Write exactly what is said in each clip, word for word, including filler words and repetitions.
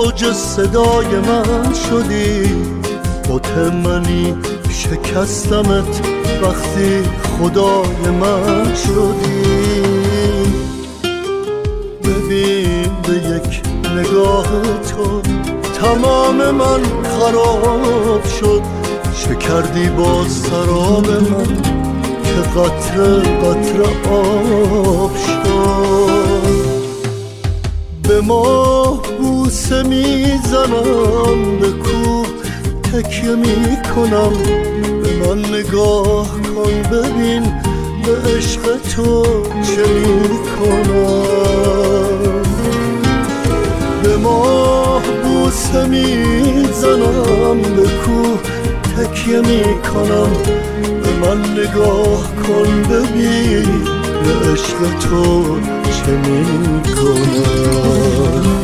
اوج صدای من شدی، قطع منی شکستمت وقتی خدای من شدی. ببین به یک نگاه تو تمام من خراب شد، شکردی با سراب من که قطره قطره آب شد. به ماه بوسه میزنم، به کوه تکیه میکنم، به من نگاه کن ببین به عشق تو چه میکنم. به ماه بوسه میزنم، به کوه تکیه میکنم، به من نگاه کن ببین به عشق تو چه میکنم.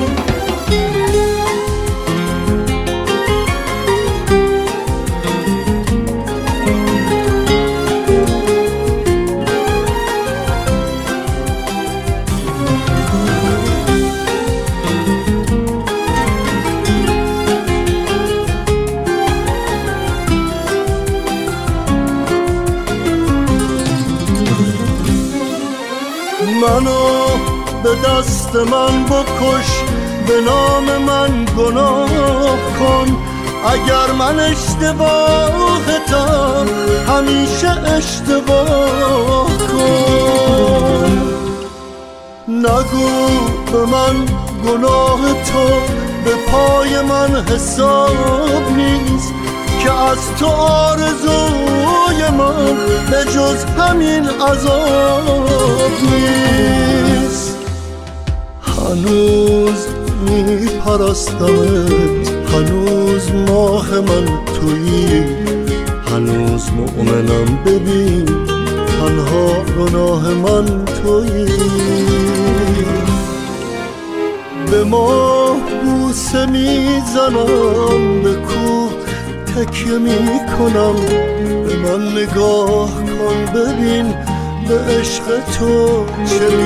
منو به دست من بکش، به نام من گناه کن. اگر من اشتباهتم همیشه اشتباه کن. نگو به من گناه تو به پای من حساب نیست، که از تو آرزوی من به جز همین عذاب نیست. هنوز میپرستمت، هنوز ماه من تویی، هنوز مؤمنم ببین تنها گناه من تویی. به ماه بوسه میزنم، به کوه تکیه میکنم، به من نگاه کن ببین به عشق تو چه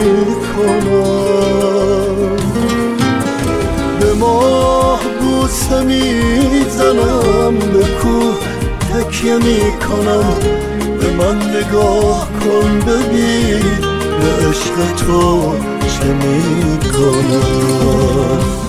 میکنم. به ماه بوسه میزنم، به کوه تکیه میکنم، به من نگاه کن ببین به عشق تو چه میکنم.